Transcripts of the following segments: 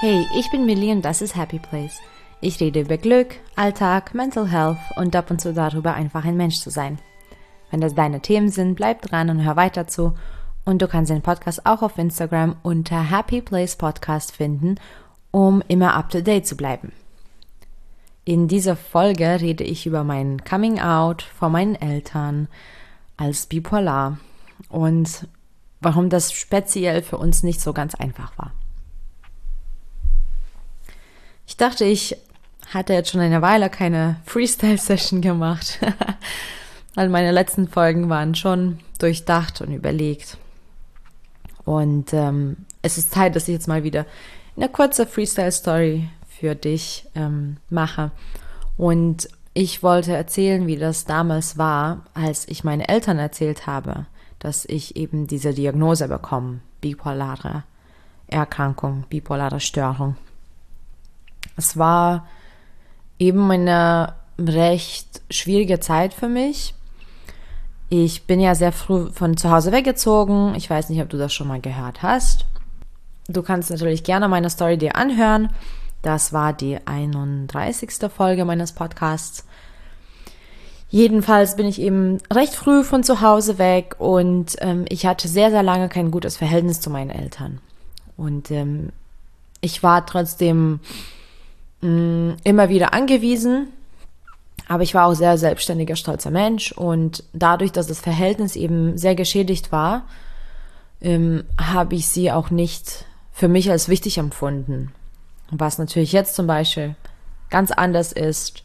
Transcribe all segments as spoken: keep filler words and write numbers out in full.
Hey, ich bin Millie und das ist Happy Place. Ich rede über Glück, Alltag, Mental Health und ab und zu darüber, einfach ein Mensch zu sein. Wenn das deine Themen sind, bleib dran und hör weiter zu. Und du kannst den Podcast auch auf Instagram unter Happy Place Podcast finden, um immer up to date zu bleiben. In dieser Folge rede ich über mein Coming Out vor meinen Eltern als bipolar und warum das speziell für uns nicht so ganz einfach war. Ich dachte, ich hatte jetzt schon eine Weile keine Freestyle-Session gemacht, weil meine letzten Folgen waren schon durchdacht und überlegt. Und ähm, es ist Zeit, dass ich jetzt mal wieder eine kurze Freestyle-Story für dich ähm, mache. Und ich wollte erzählen, wie das damals war, als ich meinen Eltern erzählt habe, dass ich eben diese Diagnose bekomme, bipolare Erkrankung, bipolare Störung. Es war eben eine recht schwierige Zeit für mich. Ich bin ja sehr früh von zu Hause weggezogen. Ich weiß nicht, ob du das schon mal gehört hast. Du kannst natürlich gerne meine Story dir anhören. Das war die einunddreißigste Folge meines Podcasts. Jedenfalls bin ich eben recht früh von zu Hause weg und ähm, ich hatte sehr, sehr lange kein gutes Verhältnis zu meinen Eltern. Und ähm, ich war trotzdem mh, immer wieder angewiesen, aber ich war auch sehr selbstständiger, stolzer Mensch und dadurch, dass das Verhältnis eben sehr geschädigt war, ähm, habe ich sie auch nicht für mich als wichtig empfunden. Was natürlich jetzt zum Beispiel ganz anders ist.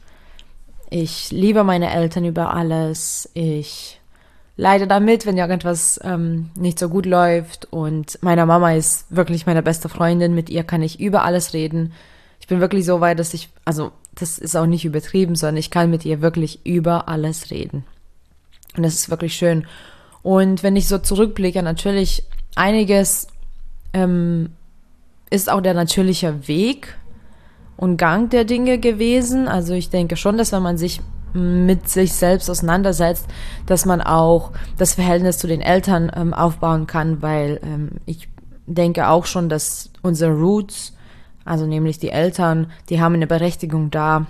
Ich liebe meine Eltern über alles. Ich leide damit, wenn irgendwas ähm, nicht so gut läuft. Und meine Mama ist wirklich meine beste Freundin. Mit ihr kann ich über alles reden. Ich bin wirklich so weit, dass ich, also das ist auch nicht übertrieben, sondern ich kann mit ihr wirklich über alles reden. Und das ist wirklich schön. Und wenn ich so zurückblicke, natürlich einiges ähm, ist auch der natürliche Weg und Gang der Dinge gewesen. Also ich denke schon, dass wenn man sich mit sich selbst auseinandersetzt, dass man auch das Verhältnis zu den Eltern ähm, aufbauen kann, weil ähm, ich denke auch schon, dass unsere Roots, also nämlich die Eltern, die haben eine Berechtigung da.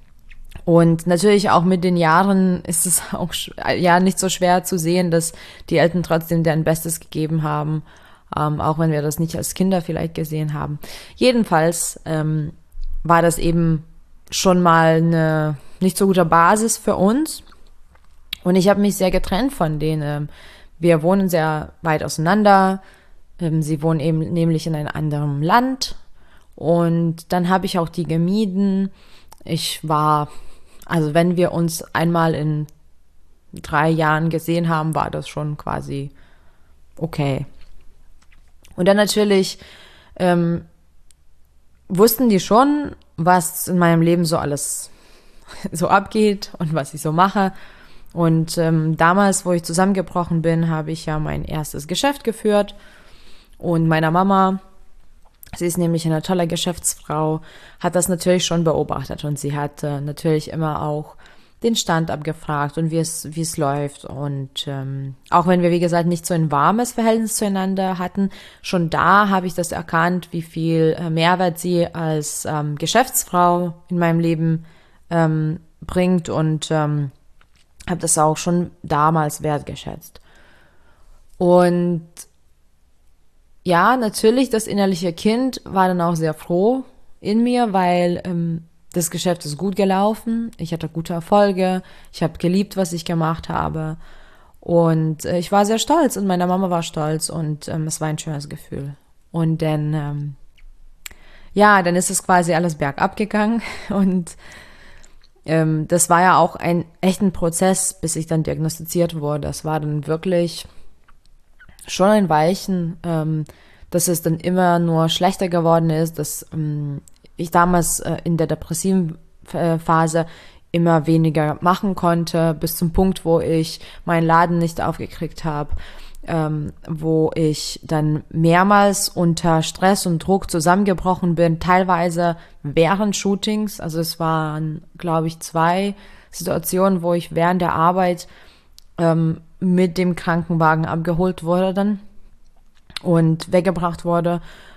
Und natürlich auch mit den Jahren ist es auch ja nicht so schwer zu sehen, dass die Eltern trotzdem deren Bestes gegeben haben, ähm, auch wenn wir das nicht als Kinder vielleicht gesehen haben. Jedenfalls ähm, war das eben schon mal eine nicht so gute Basis für uns. Und ich habe mich sehr getrennt von denen. Wir wohnen sehr weit auseinander. Sie wohnen eben nämlich in einem anderen Land. Und dann habe ich auch die gemieden. Ich war, also wenn wir uns einmal in drei Jahren gesehen haben, war das schon quasi okay. Und dann natürlich ähm, wussten die schon, was in meinem Leben so alles so abgeht und was ich so mache. Und ähm, damals, wo ich zusammengebrochen bin, habe ich ja mein erstes Geschäft geführt. Und meiner Mama, sie ist nämlich eine tolle Geschäftsfrau, hat das natürlich schon beobachtet. Und sie hat äh, natürlich immer auch den Stand abgefragt und wie es wie es läuft. Und ähm, auch wenn wir, wie gesagt, nicht so ein warmes Verhältnis zueinander hatten, schon da habe ich das erkannt, wie viel äh, Mehrwert sie als ähm, Geschäftsfrau in meinem Leben ähm, bringt und ähm, habe das auch schon damals wertgeschätzt. Und ja, natürlich, das innerliche Kind war dann auch sehr froh in mir, weil ähm, das Geschäft ist gut gelaufen, ich hatte gute Erfolge, ich habe geliebt, was ich gemacht habe und äh, ich war sehr stolz und meine Mama war stolz und ähm, es war ein schönes Gefühl. Und dann, ähm, ja, dann ist es quasi alles bergab gegangen und ähm, das war ja auch ein echter Prozess, bis ich dann diagnostiziert wurde. Das war dann wirklich schon ein Weichen, ähm, dass es dann immer nur schlechter geworden ist, dass ähm, ich damals äh, in der depressiven äh, Phase immer weniger machen konnte, bis zum Punkt, wo ich meinen Laden nicht aufgekriegt habe, ähm, wo ich dann mehrmals unter Stress und Druck zusammengebrochen bin, teilweise während Shootings. Also es waren, glaube ich, zwei Situationen, wo ich während der Arbeit ähm, mit dem Krankenwagen abgeholt wurde dann und weggebracht wurde.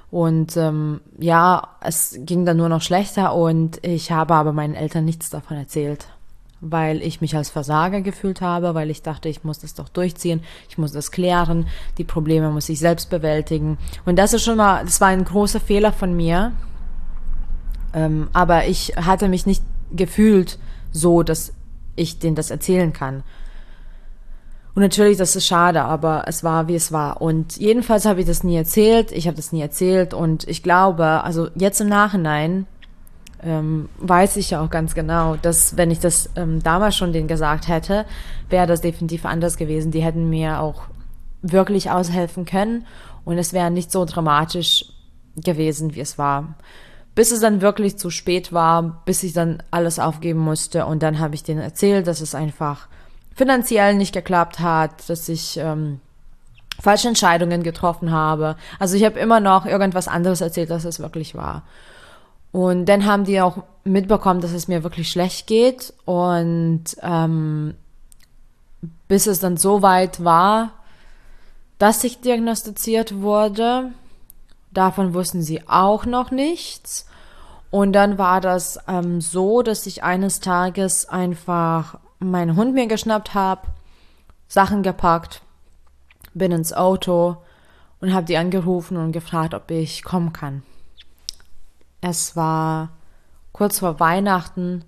Und ähm, ja, es ging dann nur noch schlechter und ich habe aber meinen Eltern nichts davon erzählt, weil ich mich als Versager gefühlt habe, weil ich dachte, ich muss das doch durchziehen, ich muss das klären, die Probleme muss ich selbst bewältigen. Und das ist schon mal, das war ein großer Fehler von mir, ähm, aber ich hatte mich nicht gefühlt so, dass ich denen das erzählen kann. Und natürlich, das ist schade, aber es war, wie es war. Und jedenfalls habe ich das nie erzählt, ich habe das nie erzählt und ich glaube, also jetzt im Nachhinein ähm, weiß ich ja auch ganz genau, dass wenn ich das ähm, damals schon denen gesagt hätte, wäre das definitiv anders gewesen. Die hätten mir auch wirklich aushelfen können und es wäre nicht so dramatisch gewesen, wie es war. Bis es dann wirklich zu spät war, bis ich dann alles aufgeben musste und dann habe ich denen erzählt, dass es einfach finanziell nicht geklappt hat, dass ich ähm, falsche Entscheidungen getroffen habe. Also ich habe immer noch irgendwas anderes erzählt, als es wirklich war. Und dann haben die auch mitbekommen, dass es mir wirklich schlecht geht. Und ähm, bis es dann so weit war, dass ich diagnostiziert wurde, davon wussten sie auch noch nichts. Und dann war das ähm, so, dass ich eines Tages einfach meinen Hund mir geschnappt habe, Sachen gepackt, bin ins Auto und habe die angerufen und gefragt, ob ich kommen kann. Es war kurz vor Weihnachten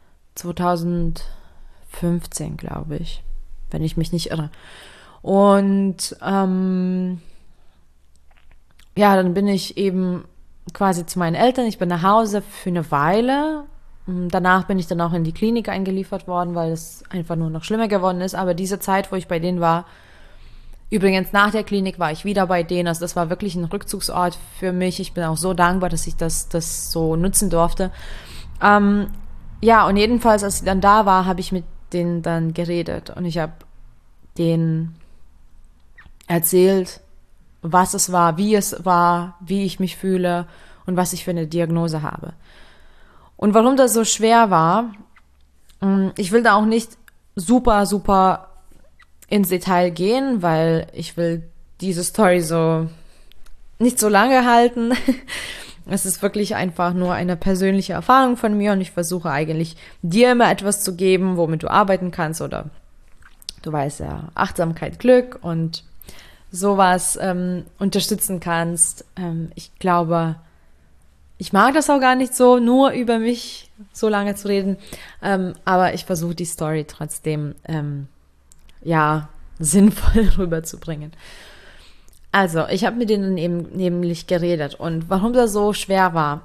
zweitausendfünfzehn, glaube ich, wenn ich mich nicht irre. Und ähm, ja, dann bin ich eben quasi zu meinen Eltern. Ich bin nach Hause für eine Weile. Danach bin ich dann auch in die Klinik eingeliefert worden, weil es einfach nur noch schlimmer geworden ist. Aber diese Zeit, wo ich bei denen war, übrigens nach der Klinik war ich wieder bei denen. Also das war wirklich ein Rückzugsort für mich. Ich bin auch so dankbar, dass ich das, das so nutzen durfte. Ähm, ja, und jedenfalls, als ich dann da war, habe ich mit denen dann geredet. Und ich habe denen erzählt, was es war, wie es war, wie ich mich fühle und was ich für eine Diagnose habe. Und warum das so schwer war, ich will da auch nicht super, super ins Detail gehen, weil ich will diese Story so nicht so lange halten. Es ist wirklich einfach nur eine persönliche Erfahrung von mir und ich versuche eigentlich dir immer etwas zu geben, womit du arbeiten kannst oder du weißt ja, Achtsamkeit, Glück und sowas ähm, unterstützen kannst. Ähm, ich glaube, ich mag das auch gar nicht so, nur über mich so lange zu reden, ähm, aber ich versuche die Story trotzdem ähm, ja sinnvoll rüberzubringen. Also, ich habe mit denen eben nämlich geredet und warum das so schwer war.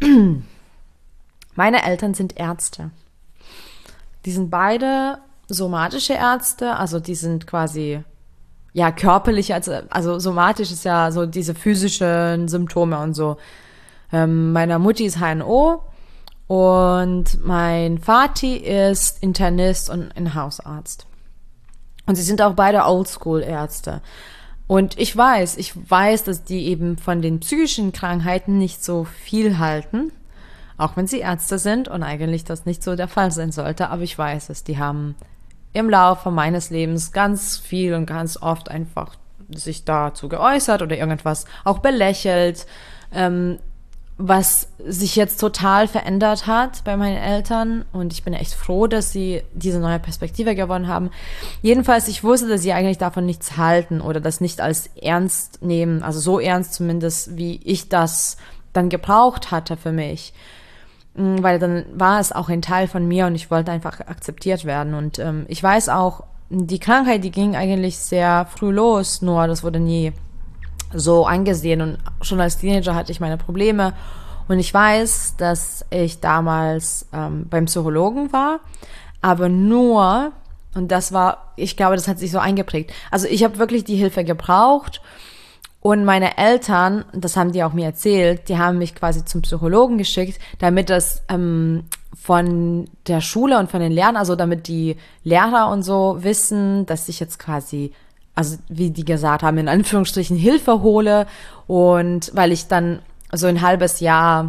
Meine Eltern sind Ärzte. Die sind beide somatische Ärzte, also die sind quasi ja körperlich, also, also somatisch ist ja so diese physischen Symptome und so. Ähm, meiner Mutti ist H N O und mein Vati ist Internist und ein Hausarzt. Und sie sind auch beide Oldschool-Ärzte. Und ich weiß, ich weiß, dass die eben von den psychischen Krankheiten nicht so viel halten, auch wenn sie Ärzte sind und eigentlich das nicht so der Fall sein sollte. Aber ich weiß es, die haben im Laufe meines Lebens ganz viel und ganz oft einfach sich dazu geäußert oder irgendwas auch belächelt, ähm, was sich jetzt total verändert hat bei meinen Eltern und ich bin echt froh, dass sie diese neue Perspektive gewonnen haben. Jedenfalls, ich wusste, dass sie eigentlich davon nichts halten oder das nicht als ernst nehmen, also so ernst zumindest, wie ich das dann gebraucht hatte für mich. Weil dann war es auch ein Teil von mir und ich wollte einfach akzeptiert werden. Und ähm, ich weiß auch, die Krankheit, die ging eigentlich sehr früh los, nur das wurde nie so angesehen. Und schon als Teenager hatte ich meine Probleme. Und ich weiß, dass ich damals ähm, beim Psychologen war, aber nur, und das war, ich glaube, das hat sich so eingeprägt. Also ich habe wirklich die Hilfe gebraucht. Und meine Eltern, das haben die auch mir erzählt, die haben mich quasi zum Psychologen geschickt, damit das ähm, von der Schule und von den Lehrern, also damit die Lehrer und so wissen, dass ich jetzt quasi, also wie die gesagt haben, in Anführungsstrichen Hilfe hole. Und weil ich dann so ein halbes Jahr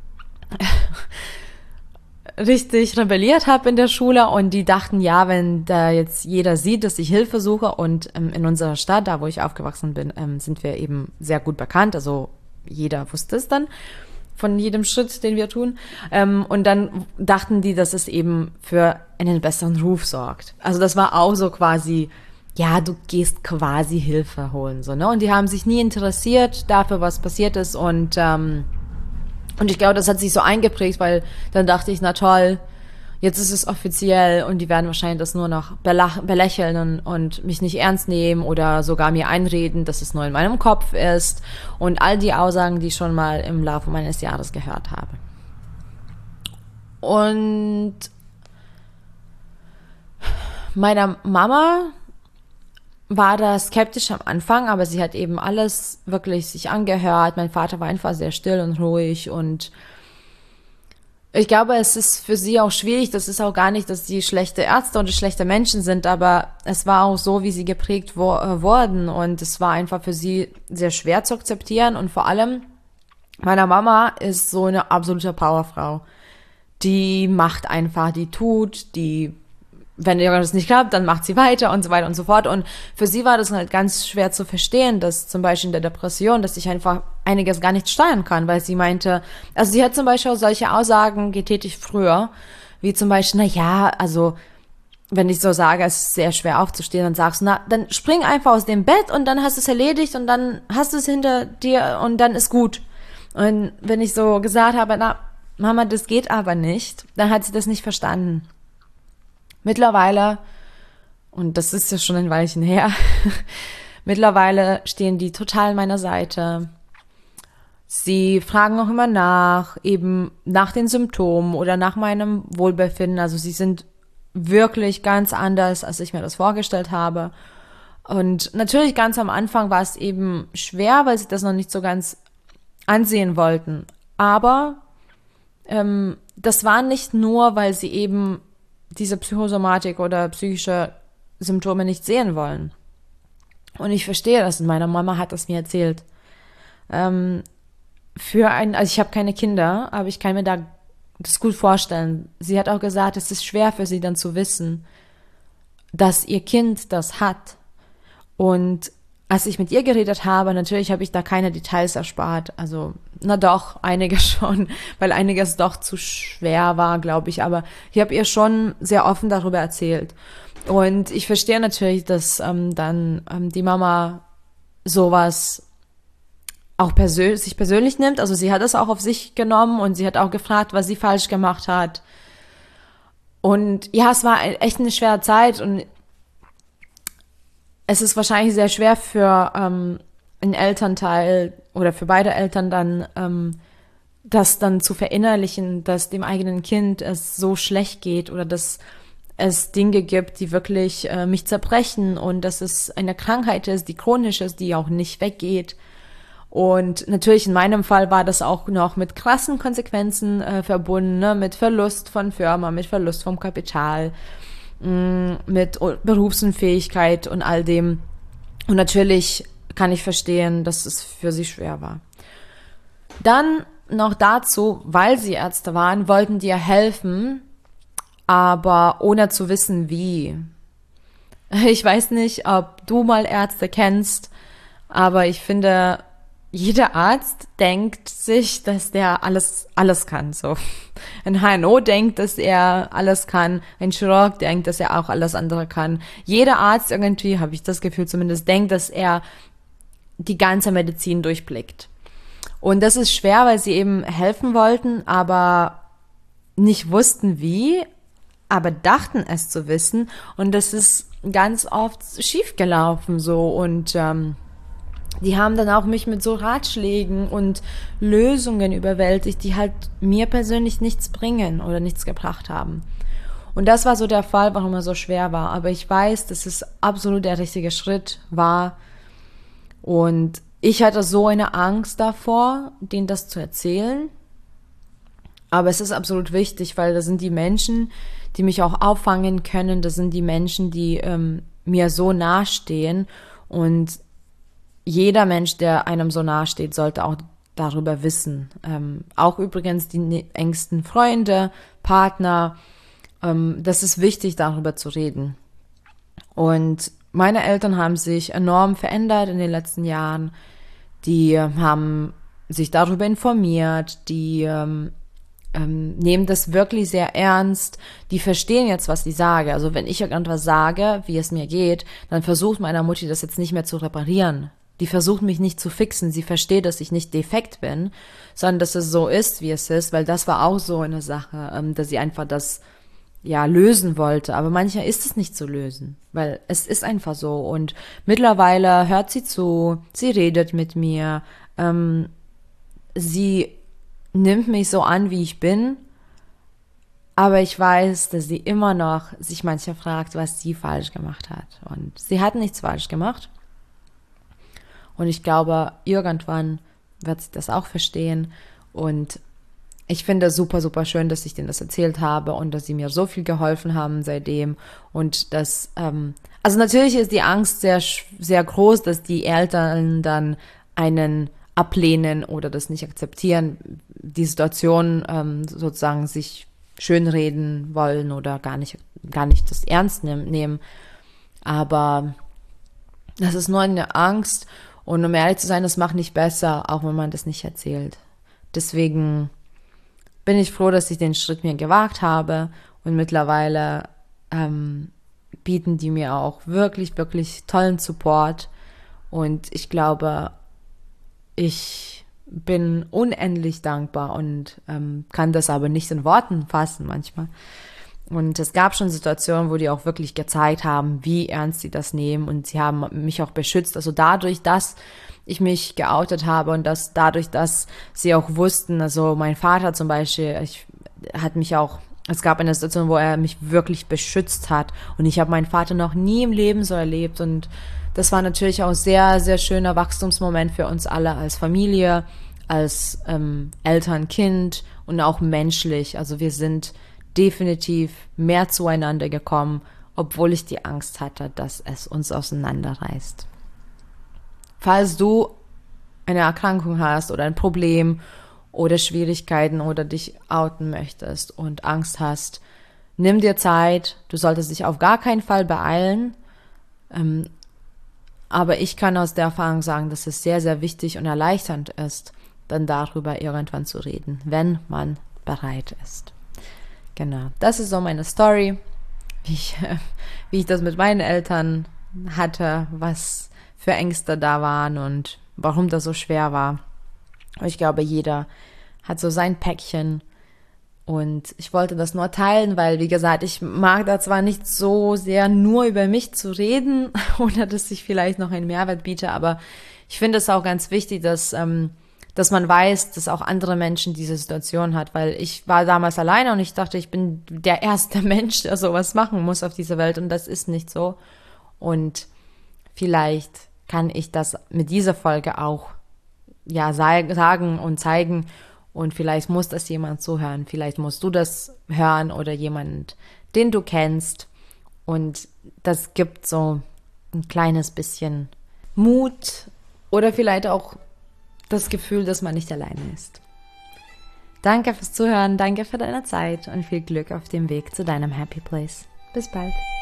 richtig rebelliert habe in der Schule und die dachten, ja, wenn da jetzt jeder sieht, dass ich Hilfe suche und ähm, in unserer Stadt, da wo ich aufgewachsen bin, ähm, sind wir eben sehr gut bekannt, also jeder wusste es dann von jedem Schritt, den wir tun. Ähm, und dann dachten die, dass es eben für einen besseren Ruf sorgt. Also das war auch so quasi, ja, du gehst quasi Hilfe holen, so, ne? Und die haben sich nie interessiert dafür, was passiert ist. Und, ähm, und ich glaube, das hat sich so eingeprägt, weil dann dachte ich, na toll, jetzt ist es offiziell und die werden wahrscheinlich das nur noch belach- belächeln und, und mich nicht ernst nehmen oder sogar mir einreden, dass es nur in meinem Kopf ist und all die Aussagen, die ich schon mal im Laufe meines Jahres gehört habe. Und meiner Mama war da skeptisch am Anfang, aber sie hat eben alles wirklich sich angehört. Mein Vater war einfach sehr still und ruhig und ich glaube, es ist für sie auch schwierig. Das ist auch gar nicht, dass sie schlechte Ärzte oder schlechte Menschen sind, aber es war auch so, wie sie geprägt wo- äh, wurden und es war einfach für sie sehr schwer zu akzeptieren und vor allem meiner Mama ist so eine absolute Powerfrau. Die macht einfach, die tut, die wenn irgendwas nicht klappt, dann macht sie weiter und so weiter und so fort. Und für sie war das halt ganz schwer zu verstehen, dass zum Beispiel in der Depression, dass ich einfach einiges gar nicht steuern kann, weil sie meinte, also sie hat zum Beispiel auch solche Aussagen getätigt früher, wie zum Beispiel, na ja, also wenn ich so sage, es ist sehr schwer aufzustehen, dann sagst du, na, dann spring einfach aus dem Bett und dann hast du es erledigt und dann hast du es hinter dir und dann ist gut. Und wenn ich so gesagt habe, na, Mama, das geht aber nicht, dann hat sie das nicht verstanden. Mittlerweile, und das ist ja schon ein Weilchen her, mittlerweile stehen die total an meiner Seite. Sie fragen auch immer nach, eben nach den Symptomen oder nach meinem Wohlbefinden. Also sie sind wirklich ganz anders, als ich mir das vorgestellt habe. Und natürlich ganz am Anfang war es eben schwer, weil sie das noch nicht so ganz ansehen wollten. Aber ähm, das war nicht nur, weil sie eben diese Psychosomatik oder psychische Symptome nicht sehen wollen. Und ich verstehe das. Und meine Mama hat das mir erzählt. Ähm, für ein, also ich habe keine Kinder, aber ich kann mir da das gut vorstellen. Sie hat auch gesagt, es ist schwer für sie dann zu wissen, dass ihr Kind das hat. Und als ich mit ihr geredet habe, natürlich habe ich da keine Details erspart. Also, na doch, einige schon, weil einiges doch zu schwer war, glaube ich. Aber ich habe ihr schon sehr offen darüber erzählt. Und ich verstehe natürlich, dass ähm, dann ähm, die Mama sowas auch persönlich, sich persönlich nimmt. Also sie hat es auch auf sich genommen und sie hat auch gefragt, was sie falsch gemacht hat. Und ja, es war echt eine schwere Zeit und es ist wahrscheinlich sehr schwer für ähm, einen Elternteil oder für beide Eltern dann, ähm, das dann zu verinnerlichen, dass dem eigenen Kind es so schlecht geht oder dass es Dinge gibt, die wirklich äh, mich zerbrechen und dass es eine Krankheit ist, die chronisch ist, die auch nicht weggeht. Und natürlich in meinem Fall war das auch noch mit krassen Konsequenzen äh, verbunden, ne? Mit Verlust von Firma, mit Verlust vom Kapital, mh, mit Berufsunfähigkeit und all dem. Und natürlich kann ich verstehen, dass es für sie schwer war. Dann noch dazu, weil sie Ärzte waren, wollten die ja helfen, aber ohne zu wissen, wie. Ich weiß nicht, ob du mal Ärzte kennst, aber ich finde, jeder Arzt denkt sich, dass der alles, alles kann, so. Ein H N O denkt, dass er alles kann. Ein Chirurg denkt, dass er auch alles andere kann. Jeder Arzt irgendwie, habe ich das Gefühl zumindest, denkt, dass er die ganze Medizin durchblickt. Und das ist schwer, weil sie eben helfen wollten, aber nicht wussten wie, aber dachten es zu wissen. Und das ist ganz oft schief gelaufen, so. Und, ähm, die haben dann auch mich mit so Ratschlägen und Lösungen überwältigt, die halt mir persönlich nichts bringen oder nichts gebracht haben. Und das war so der Fall, warum er so schwer war. Aber ich weiß, dass es absolut der richtige Schritt war. Und ich hatte so eine Angst davor, denen das zu erzählen. Aber es ist absolut wichtig, weil das sind die Menschen, die mich auch auffangen können. Das sind die Menschen, die ähm, mir so nahestehen. Und jeder Mensch, der einem so nahe steht, sollte auch darüber wissen. Ähm, auch übrigens die engsten Freunde, Partner. Ähm, das ist wichtig, darüber zu reden. Und meine Eltern haben sich enorm verändert in den letzten Jahren. Die haben sich darüber informiert, die ähm, ähm, nehmen das wirklich sehr ernst, die verstehen jetzt, was ich sage. Also wenn ich irgendwas sage, wie es mir geht, dann versucht meine Mutti das jetzt nicht mehr zu reparieren. Die versucht mich nicht zu fixen, sie versteht, dass ich nicht defekt bin, sondern dass es so ist, wie es ist, weil das war auch so eine Sache, ähm, dass sie einfach das ja lösen wollte, aber manchmal ist es nicht zu lösen, weil es ist einfach so und mittlerweile hört sie zu, sie redet mit mir, ähm, sie nimmt mich so an, wie ich bin, aber ich weiß, dass sie immer noch sich manchmal fragt, was sie falsch gemacht hat und sie hat nichts falsch gemacht und ich glaube, irgendwann wird sie das auch verstehen und ich finde es super, super schön, dass ich denen das erzählt habe und dass sie mir so viel geholfen haben seitdem. Und das, ähm, also natürlich ist die Angst sehr, sehr groß, dass die Eltern dann einen ablehnen oder das nicht akzeptieren, die Situation ähm, sozusagen sich schönreden wollen oder gar nicht, gar nicht das ernst nehmen. Aber das ist nur eine Angst und um ehrlich zu sein, das macht nicht besser, auch wenn man das nicht erzählt. Deswegen bin ich froh, dass ich den Schritt mir gewagt habe und mittlerweile ähm, bieten die mir auch wirklich, wirklich tollen Support und ich glaube, ich bin unendlich dankbar und ähm, kann das aber nicht in Worten fassen manchmal. Und es gab schon Situationen, wo die auch wirklich gezeigt haben, wie ernst sie das nehmen und sie haben mich auch beschützt. Also dadurch, dass ich mich geoutet habe und dass dadurch, dass sie auch wussten, also mein Vater zum Beispiel, ich, hat mich auch, es gab eine Situation, wo er mich wirklich beschützt hat und ich habe meinen Vater noch nie im Leben so erlebt und das war natürlich auch ein sehr, sehr schöner Wachstumsmoment für uns alle als Familie, als ähm, Eltern, Kind und auch menschlich. Also wir sind definitiv mehr zueinander gekommen, obwohl ich die Angst hatte, dass es uns auseinanderreißt. Falls du eine Erkrankung hast oder ein Problem oder Schwierigkeiten oder dich outen möchtest und Angst hast, nimm dir Zeit. Du solltest dich auf gar keinen Fall beeilen. Ähm, aber ich kann aus der Erfahrung sagen, dass es sehr, sehr wichtig und erleichternd ist, dann darüber irgendwann zu reden, wenn man bereit ist. Genau, das ist so meine Story, wie ich, wie ich das mit meinen Eltern hatte, was für Ängste da waren und warum das so schwer war. Ich glaube, jeder hat so sein Päckchen und ich wollte das nur teilen, weil, wie gesagt, ich mag da zwar nicht so sehr nur über mich zu reden oder dass ich vielleicht noch einen Mehrwert biete, aber ich finde es auch ganz wichtig, dass ähm, dass man weiß, dass auch andere Menschen diese Situation hat, weil ich war damals alleine und ich dachte, ich bin der erste Mensch, der sowas machen muss auf dieser Welt und das ist nicht so. Und vielleicht kann ich das mit dieser Folge auch ja sagen und zeigen und vielleicht muss das jemand zuhören, vielleicht musst du das hören oder jemand, den du kennst und das gibt so ein kleines bisschen Mut oder vielleicht auch das Gefühl, dass man nicht alleine ist. Danke fürs Zuhören, danke für deine Zeit und viel Glück auf dem Weg zu deinem Happy Place. Bis bald.